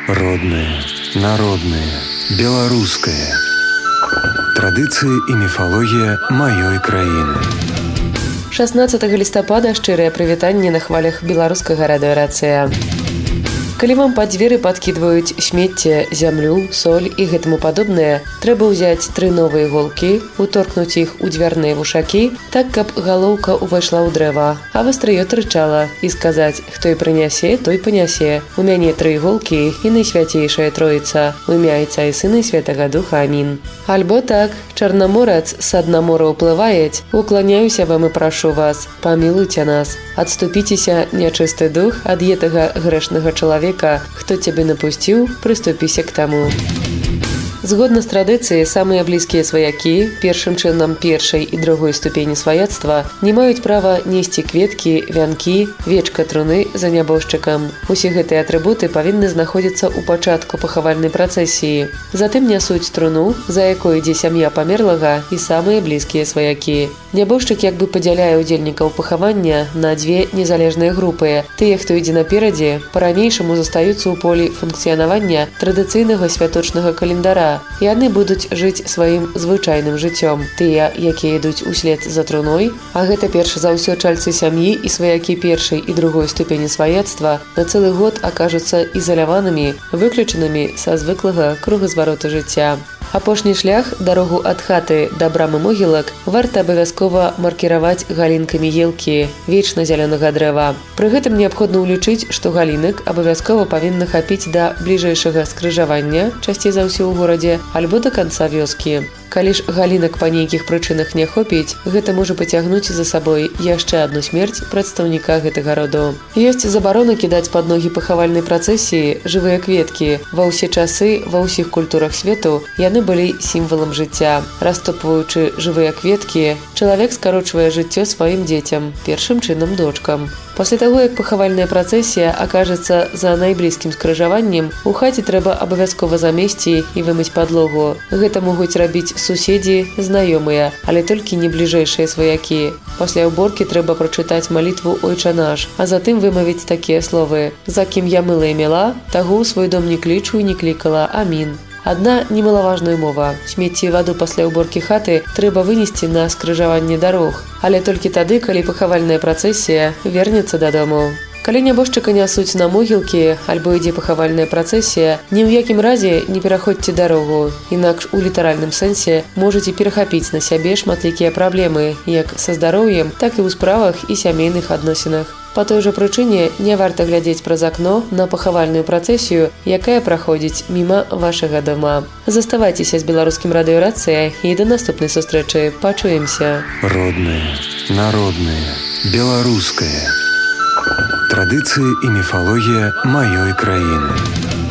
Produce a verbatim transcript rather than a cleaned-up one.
Родное, народное, беларускае. Традыцыі і міфалогія маёй краіны. шаснаццатага лістапада шчырыя прывітанні на хвалях беларускага радыёрацыя. Калі вам пад дзверы падкідваюць смецце, зямлю, соль і гэтаму падобнае, трэба ўзяць тры новыя іголкі, уторкнуць іх у дзвярныя вушакі, так, каб галоўка ўвайшла ў дрэва, а вастрыё трычала, і сказаць, хто і прынясе, той панясе. У мяне тры іголкі і найсвяцейшая Троіца, у імя Айца і Сына і Святага Духа. Амін. Альбо так, чарнаморац са дна мора ўплываець, укланяюся вам і прашу вас, памілуйце нас, адступіцеся, нячысты дух, ад етага грэшнага чалавека, хто цябе напусціў, прыступіся к таму. Згодна з традыцыяй, самыя блізкія сваякі, першым чынам першай і другой ступені сваяцтва, не маюць права несці кветкі, вянкі, вечка труны за нябожчыкам. Усе гэтыя атрыбуты павінны знаходзіцца ў пачатку пахавальнай працэсіі. Затым нясуць труну, за якой ідзе сям'я памерлага і самыя блізкія сваякі. Нябожчык як бы падзяляе ўдзельнікаў пахавання на дзве незалежныя групы. Тыя, хто ідзе наперадзе, па-ранейшаму застаюцца ў полі функцыянавання традыцыйнага святочнага календара. Яны будуць жыць сваім звычайным жыццём. Тыя, якія ідуць услед за труной, а гэта перш за ўсё чальцы сям'і і сваякі першай і другой ступені сваяцтва, на цэлы год акажуцца ізаляванымі, выключанымі са звыклага кругазвароту жыцця. Апошні шлях, дарогу ад хаты да брамы могілак, варта абавязкова маркіраваць галінкамі елкі, вечна зялёнага дрэва. Пры гэтым неабходна ўлічыць, што галінак абавязкова павінна хапіць да бліжэйшага скрыжавання, часцей за ўсё ў горадзе, альбо да канца вёскі. Калі ж галінак па нейкіх прычынах не хопіць, гэта можа пацягнуць за сабой яшчэ адну смерць прадстаўніка гэтага роду. Ёсць забарона кідаць пад ногі пахавальнай працэсіі жывыя кветкі. Ва ўсе часы, ва ўсіх культурах свету яны былі сімвалам жыцця. Растопваючы жывыя кветкі, чалавек скарочвае жыццё сваім дзецям, першым чынам дочкам. Пасля таго, як пахавальная працэсія акажацца за найблізкім скрыжаваннем, у хаце трэба абавязкова замесці і вымыць падлогу. Гэта могуць рабіць суседзі, знаёмыя, але толькі не бліжэйшыя сваякі. Пасля ўборкі трэба прачытаць малітву «Ойча наш», а затым вымавіць такія словы: «За кім я мыла і мела, таго ў свой дом не клічу і не клікала. Амін». Адна немалаважная умова. Смецце і ваду пасля ўборкі хаты трэба вынесці на скрыжаванне дарог, але толькі тады, калі пахавальная працэсія вернецца дадому. Калі нябожчыка нясуць на могілкі, альбо ідзе пахавальная працэсія, ні ў якім разе не пераходзьце дарогу, інакш у літаральным сэнсе можаце перахапіць на сябе шматлікія праблемы, як са здароўем, так і ў справах і сямейных адносінах. Па той жа прычыне не варта глядзець праз акно на пахавальную працэсію, якая праходзіць міма вашага дома. Заставайцеся з беларускім радыёрацыя і да наступнай сустрэчы. Пачуемся. Роднае, народнае, беларускае. Традыцыі і міфалогія маёй краіны.